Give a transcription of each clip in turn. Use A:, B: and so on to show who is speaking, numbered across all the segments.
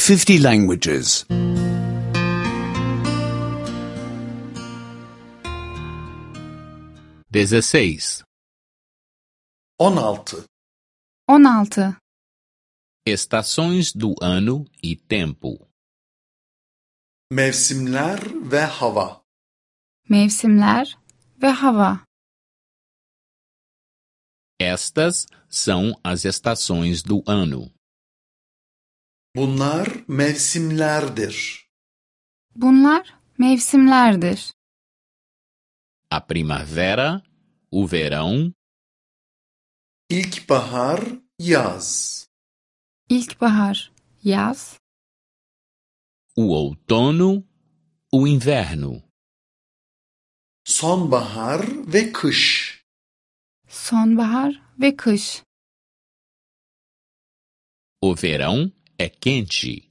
A: 50 languages.
B: 16.
C: 16.
D: 16.
B: Estações do ano e tempo.
C: Mevsimler ve hava.
D: Mevsimler ve hava.
B: Estas são as estações do ano.
C: Bunlar mevsimlerdir.
D: Bunlar mevsimlerdir.
B: A primavera, o verão,
C: İlkbahar, yaz.
D: İlkbahar, yaz.
B: o outono, o inverno.
C: Sonbahar ve kış.
D: Sonbahar ve kış.
B: O verão é quente.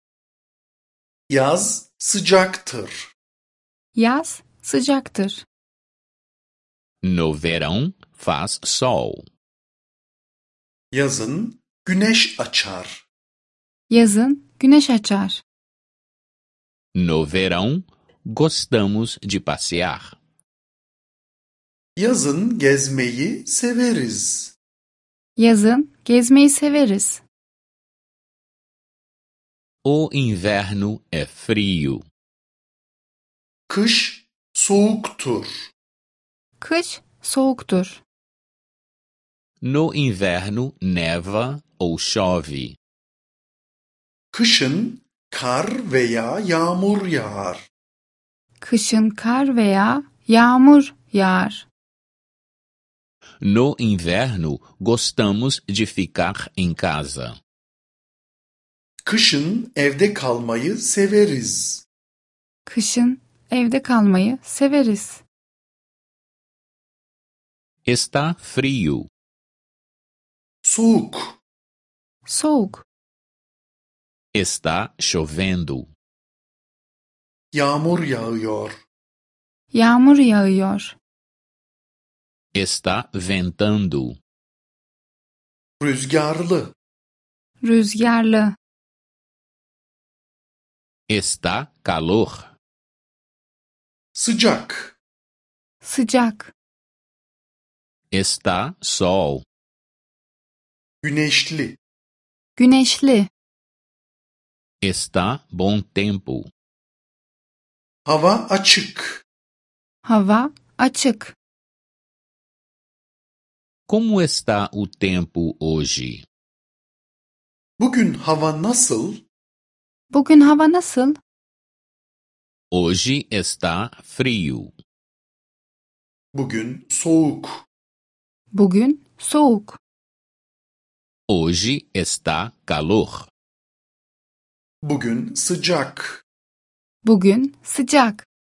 C: Yaz sıcaktır.
D: Yaz sıcaktır.
B: No verão faz sol.
C: Yazın güneş açar.
D: Yazın güneş açar.
B: No verão gostamos de passear.
C: Yazın gezmeyi severiz.
D: Yazın gezmeyi severiz.
B: O inverno é frio.
C: Kış soğuktur.
D: Kış soğuktur.
B: No inverno neva ou chove.
C: Kışın kar veya yağmur yağar.
D: Kışın kar veya yağmur yağar.
B: No inverno gostamos de ficar em casa.
C: Kışın evde kalmayı severiz.
D: Kışın evde kalmayı severiz.
B: Está frio.
C: Soğuk.
D: Soğuk.
B: Está chovendo.
C: Yağmur yağıyor.
D: Yağmur yağıyor.
B: Está ventando.
C: Rüzgarlı.
D: Rüzgarlı.
B: Está calor.
C: Sıcak.
D: Sıcak.
B: Está sol.
C: Güneşli.
D: Güneşli.
B: Está bom tempo.
C: Hava açık.
D: Hava açık.
B: Como está o tempo hoje?
C: Bugün hava nasıl?
D: Bugün hava nasıl?
B: Hoje está frio.
C: Bugün soğuk.
D: Bugün soğuk.
B: Hoje está calor.
C: Bugün sıcak.
D: Bugün sıcak.